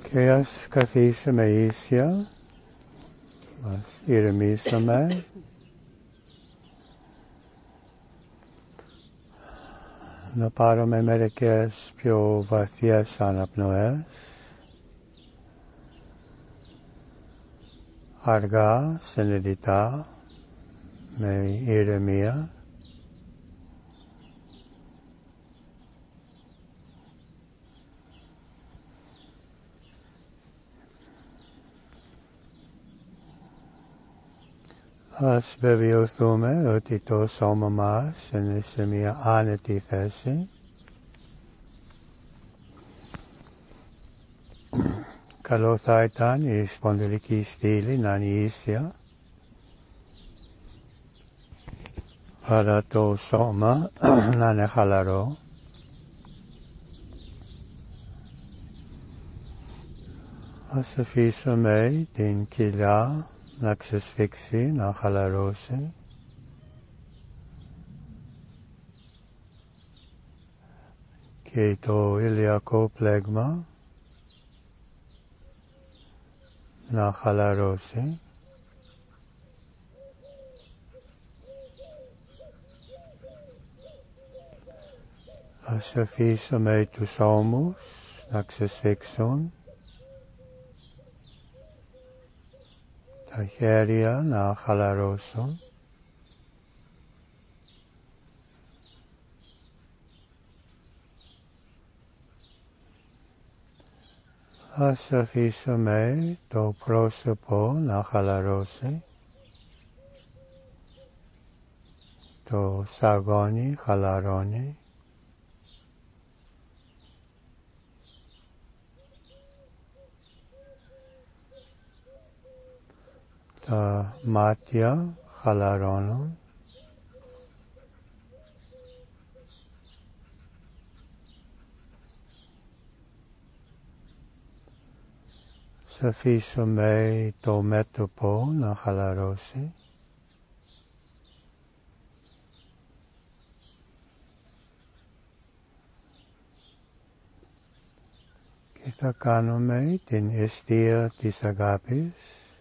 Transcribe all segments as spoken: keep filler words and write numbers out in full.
Και ας καθίσουμε ίσια, ας ηρεμήσουμε. Να πάρουμε μερικές πιο βαθιές αναπνοές. Αργά, συνειδητά, με ηρεμία. Ας βεβαιωθούμε ότι το σώμα μας είναι σε μια άνετη θέση. Καλό θα ήταν η σπονδυλική στήλη να είναι ίσια, αλλά το σώμα να είναι χαλαρό. Ας αφήσουμε την κοιλιά να ξεσφίξει, να χαλαρώσει. Και το ηλιακό πλέγμα να χαλαρώσει. Ας αφήσουμε τους ώμους να ξεσφίξουν. Τα χέρια να χαλαρώσουν. Ας αφήσουμε το πρόσωπο να χαλαρώσει. Το σαγόνι χαλαρώνει. Τα μάτια χαλαρώνουν. Ας αφήσουμε το μέτωπο να χαλαρώσει. Και θα κάνουμε την εστία της αγάπης,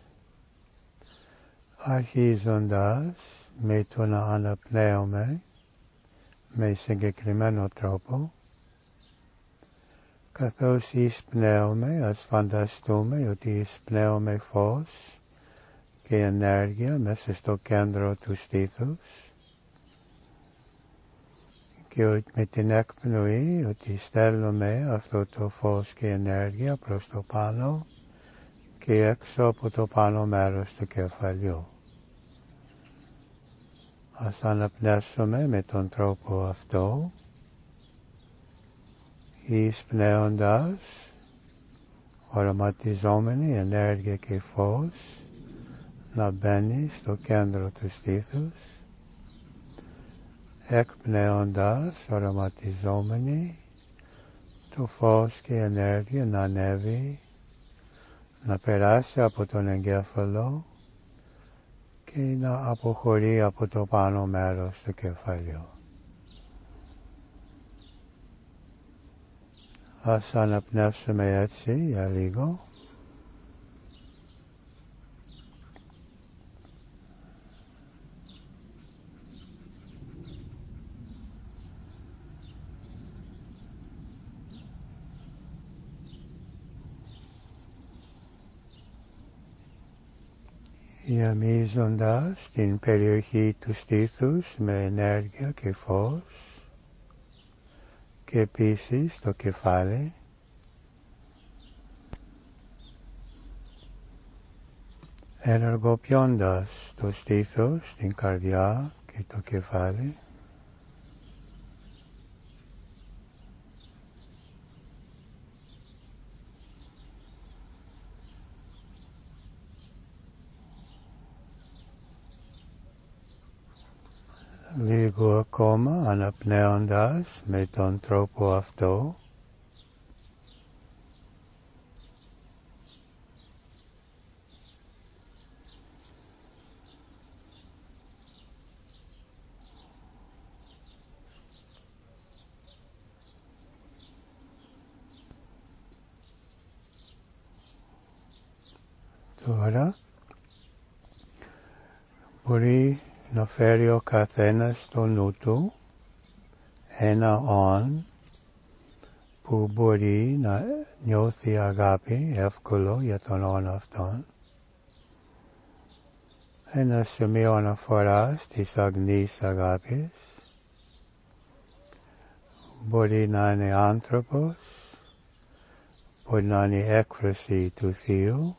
αρχίζοντας με το να αναπνέουμε με συγκεκριμένο τρόπο. Καθώς εισπνέουμε, ας φανταστούμε ότι εισπνέουμε φως και ενέργεια μέσα στο κέντρο του στήθους και με την εκπνοή ότι στέλνουμε αυτό το φως και ενέργεια προς το πάνω και έξω από το πάνω μέρος του κεφαλιού. Ας αναπνέσουμε με τον τρόπο αυτό, εισπνέοντας οραματιζόμενη ενέργεια και φως να μπαίνει στο κέντρο του στήθους, εκπνέοντας οραματιζόμενη το φως και ενέργεια να ανέβει, να περάσει από τον εγκέφαλο και να αποχωρεί από το πάνω μέρος του κεφαλιού. Ας αναπνεύσουμε έτσι για λίγο. Γεμίζοντας την περιοχή του στήθους με ενέργεια και φως και επίσης το κεφάλι. Ενεργοποιώντας το στήθος, την καρδιά και το κεφάλι. Λίγο ακόμα αναπνέοντας με τον τρόπο αυτό. Τώρα μπορεί να φέρει ο καθένας στο νου του ένα «ον» που μπορεί να νιώθει αγάπη εύκολο για τον «ον» αυτόν. Ένα σημείο αναφοράς της αγνής αγάπης. Μπορεί να είναι άνθρωπος, μπορεί να είναι έκφραση του Θείου,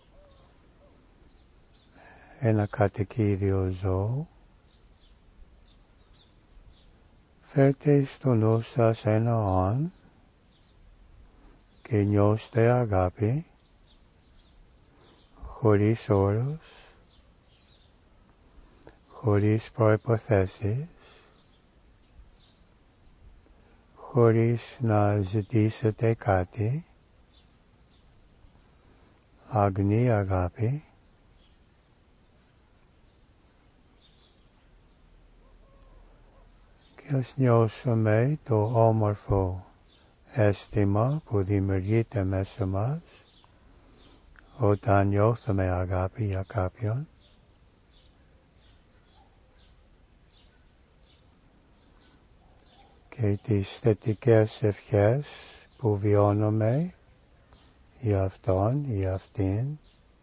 ένα κατοικίδιο ζώο. Φέρτε στο νου σας ένα «ον» και νιώστε αγάπη, χωρίς όρους, χωρίς προϋποθέσεις, χωρίς να ζητήσετε κάτι, αγνή αγάπη. Και ας νιώσουμε το όμορφο αίσθημα που δημιουργείται μέσα μας όταν νιώθουμε αγάπη για κάποιον. Και τις θετικές ευχές που βιώνουμε για αυτόν ή αυτήν.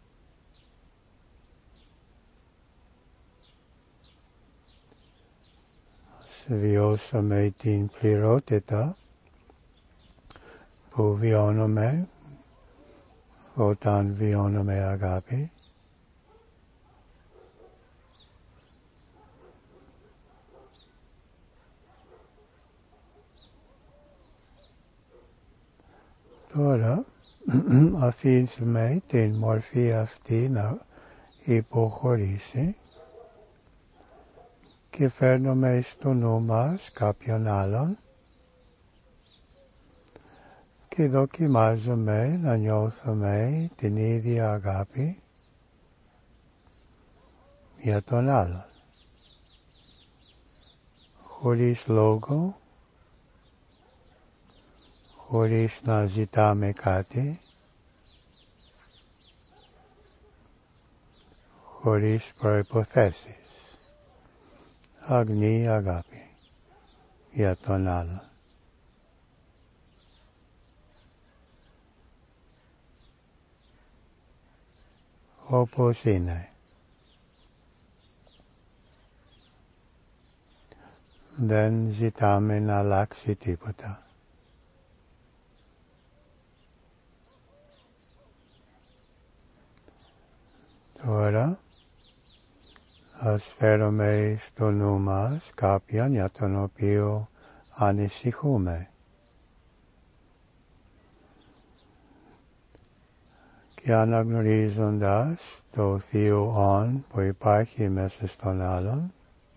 Ας βιώσουμε την πληρότητα που βιώνουμε όταν βιώνουμε αγάπη. Τώρα αφήσουμε την μορφή αυτή να υποχωρήσει και φέρνουμε στο νου μας κάποιον άλλον και δοκιμάζουμε να νιώθουμε την ίδια αγάπη για τον άλλον. Χωρίς λόγο, χωρίς να ζητάμε κάτι, χωρίς προϋποθέσεις. Αγνή αγάπη για τον άλλον. Όπως είναι. Δεν ζητάμε να αλλάξει τίποτα. Τώρα ας φέρουμε στο νου μας κάποιον για τον οποίο ανησυχούμε. Και αναγνωρίζοντας το θείο «ον» που υπάρχει μέσα στον άλλον,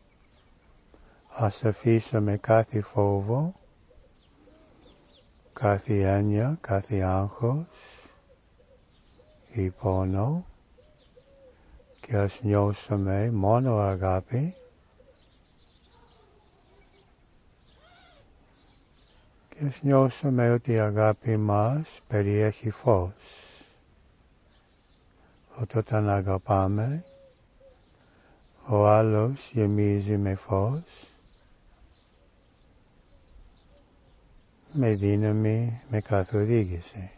ας αφήσουμε κάθε φόβο, κάθε έννοια, κάθε άγχος ή πόνο και ας νιώσουμε μόνο αγάπη και ας νιώσουμε ότι η αγάπη μας περιέχει φως. Όταν αγαπάμε, ο άλλος γεμίζει με φως, με δύναμη, με καθοδήγηση.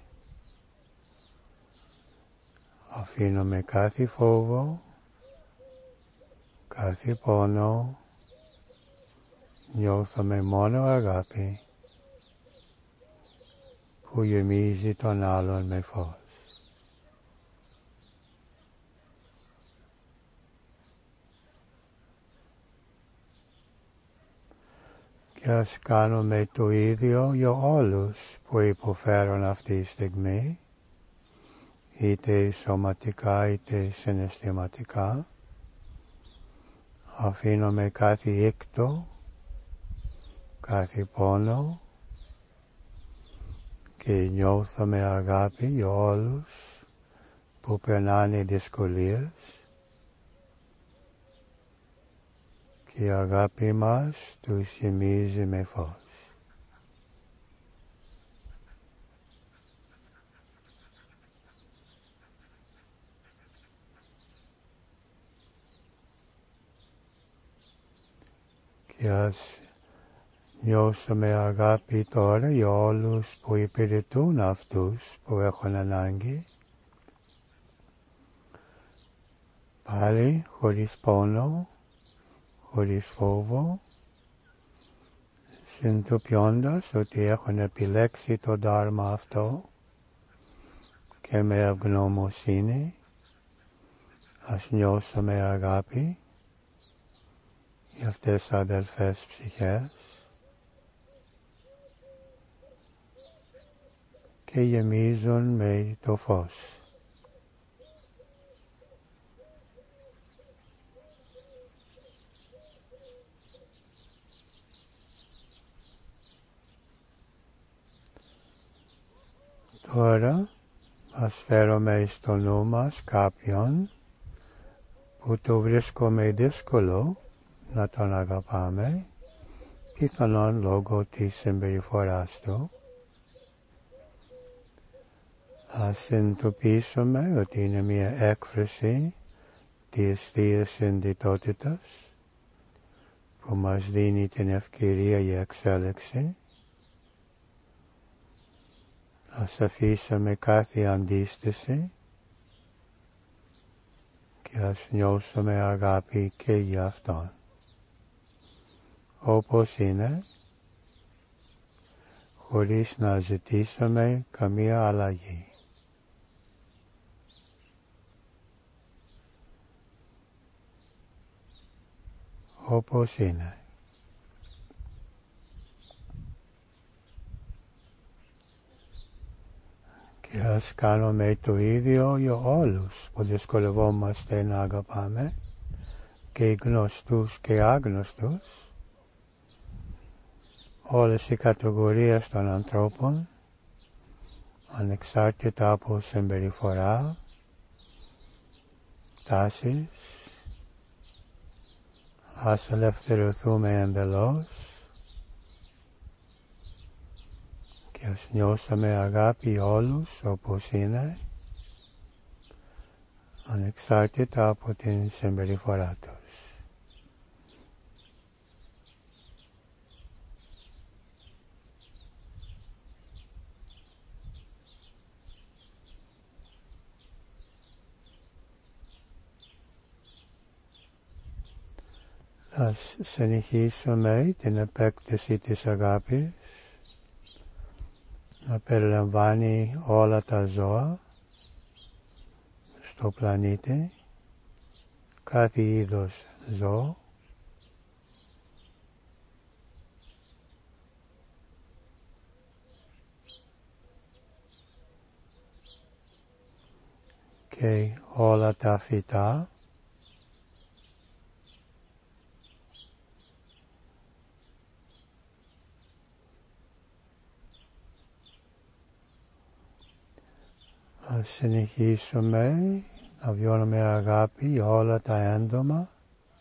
Αφήνουμε κάθε φόβο, κάθε πόνο, νιώθουμε μόνο αγάπη που γεμίζει τον άλλον με φως. Και ας κάνουμε το ίδιο για όλους που υποφέρουν αυτή τη στιγμή, είτε σωματικά είτε συναισθηματικά. Αφήνουμε κάθε ήκτο, κάθε πόνο και νιώθουμε αγάπη για όλους που περνάνε δυσκολίες και η αγάπη μας τους γεμίζει με φως. και ας νιώσουμε αγάπη τώρα για όλους που υπηρετούν αυτούς που έχουν ανάγκη. Πάλι χωρίς πόνο, χωρίς φόβο, συνειδητοποιώντας ότι έχουν επιλέξει το δάρμα αυτό και με ευγνωμοσύνη ας νιώσουμε αγάπη για αυτές τις αδελφές ψυχές και γεμίζουν με το φως. Τώρα ας φέρουμε στο νου μας κάποιον που το βρίσκουμε δύσκολο να τον αγαπάμε, πιθανόν λόγω της συμπεριφοράς του. Ας συνειδητοποιήσουμε ότι είναι μια έκφραση της Θείας Συνδυτότητας που μας δίνει την ευκαιρία για εξέλιξη. Ας αφήσουμε κάθε αντίσταση και ας νιώσουμε αγάπη και για Αυτόν. Όπως είναι, χωρίς να ζητήσουμε καμία αλλαγή. Όπως είναι. Και ας κάνουμε το ίδιο για όλους που δυσκολευόμαστε να αγαπάμε, και γνωστούς και άγνωστους, όλες οι κατηγορίες των ανθρώπων, ανεξάρτητα από συμπεριφορά, τάσεις, ας ελευθερωθούμε εντελώς και ας νιώσουμε αγάπη όλους όπως είναι, ανεξάρτητα από την συμπεριφορά τους. Ας συνεχίσουμε την επέκταση της αγάπης να περιλαμβάνει όλα τα ζώα στο πλανήτη, κάθε είδος ζώο, και όλα τα φυτά, ας συνεχίσουμε να βιώνουμε αγάπη για όλα τα έντομα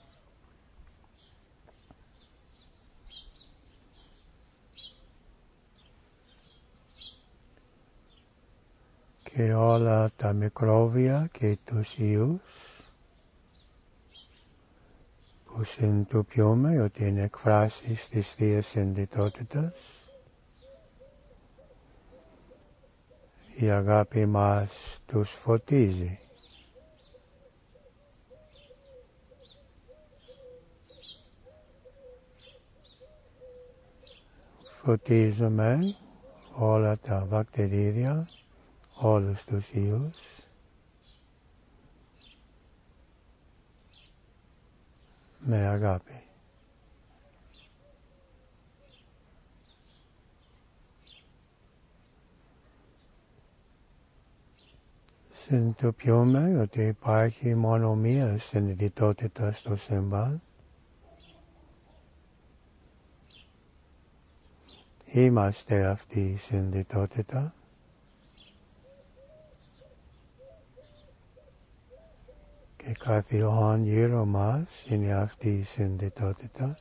και όλα τα μικρόβια και τους ιούς που συνειδητοποιούμε ότι είναι εκφράσεις της Θείας Συνδυτότητας. Η αγάπη μας τους φωτίζει. Φωτίζουμε όλα τα βακτηρίδια, όλους τους ιούς, με αγάπη. Συνειδητοποιούμε ότι υπάρχει μόνο μία συνειδητότητα στο σύμπαν. Είμαστε αυτή η συνειδητότητα. Και κάθε όν γύρω μας είναι αυτή η συνειδητότητα.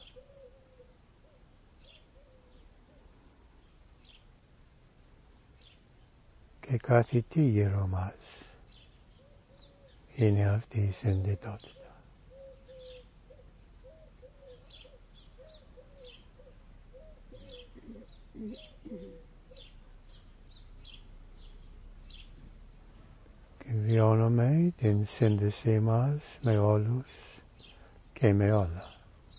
Και κάθε τι γύρω μας είναι αυτή η συνειδητότητα. Και βιώνουμε την σύνδεσή μας με όλους και με όλα.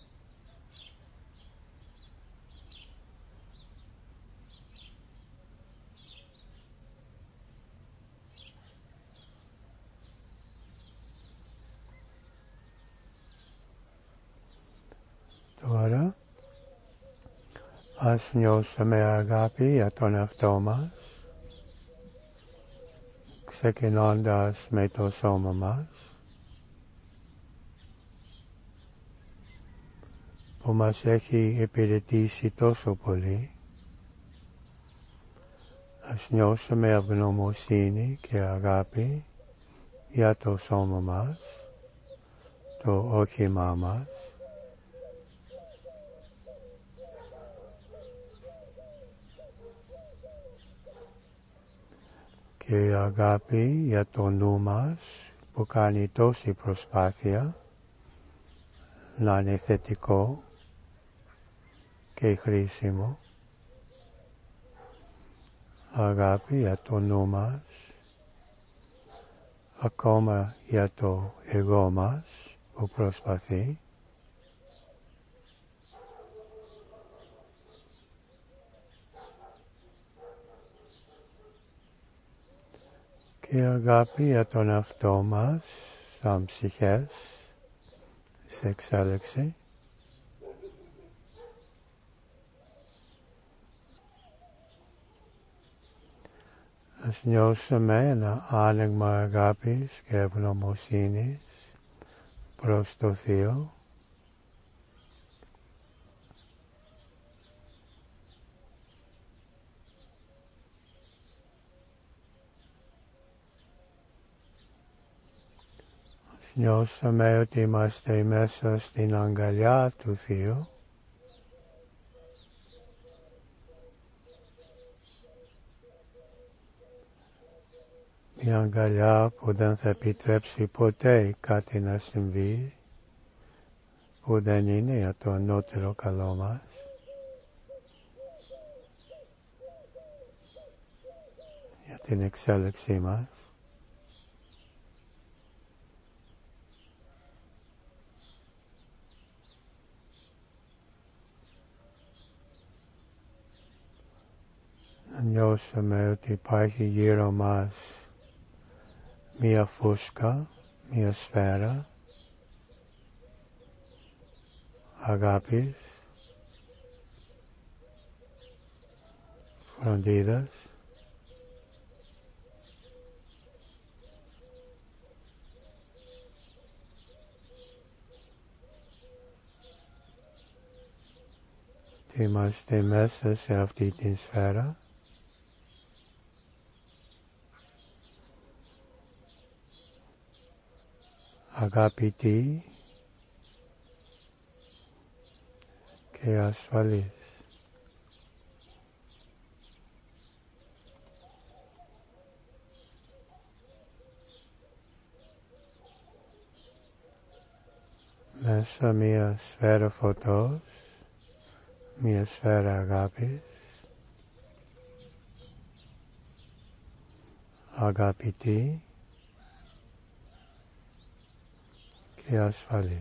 Τώρα, ας νιώσουμε αγάπη για τον εαυτό μας, ξεκινώντας με το σώμα μας, που μας έχει υπηρετήσει τόσο πολύ. Ας νιώσουμε ευγνωμοσύνη και αγάπη για το σώμα μας, το όχημά μας. Και αγάπη για το νου μας που κάνει τόση προσπάθεια να είναι θετικό και χρήσιμο. Αγάπη για το νου μας, ακόμα για το εγώ μας που προσπαθεί. Και αγάπη για τον εαυτό μας σαν ψυχές σε εξέλιξη. Ας νιώσουμε ένα άνοιγμα αγάπης και ευγνωμοσύνης προς το Θείο. Ας νιώσουμε ότι είμαστε μέσα στην αγκαλιά του Θείου. Μια αγκαλιά που δεν θα επιτρέψει ποτέ κάτι να συμβεί, που δεν είναι για το ανώτερο καλό μας. Για την εξέλιξή μας. Να νιώσουμε ότι υπάρχει γύρω μας μία φούσκα, μία σφαίρα αγάπης, φροντίδας. Και είμαστε μέσα σε αυτή την σφαίρα. Αγαπητοί και ασφαλείς. Μέσα μία σφαίρα φωτός, μία σφαίρα αγάπης, αγαπητοί και ασφαλείς.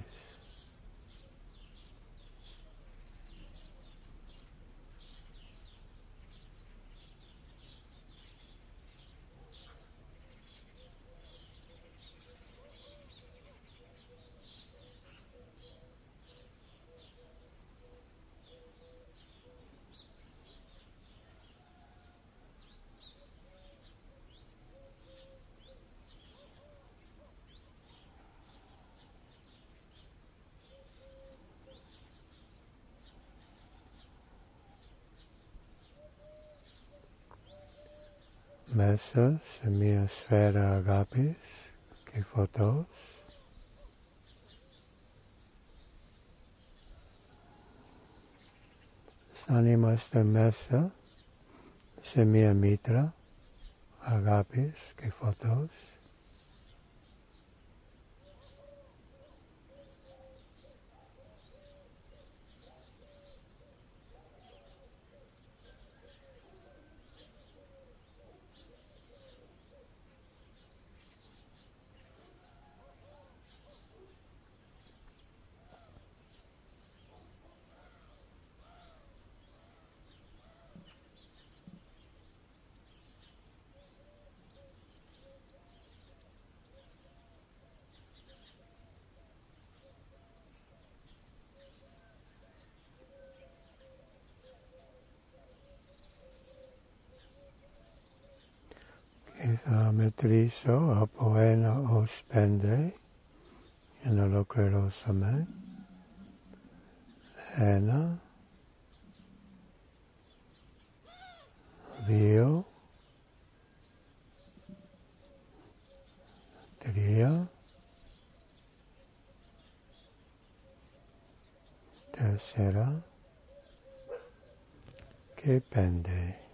Μέσα σε μία σφαίρα αγάπης και φωτός σαν είμαστε μέσα σε μία μήτρα αγάπης και φωτός. θα μετρήσω από ένα ως πέντε για να ολοκληρώσουμε. Ένα, δύο, τρία, τέσσερα και πέντε.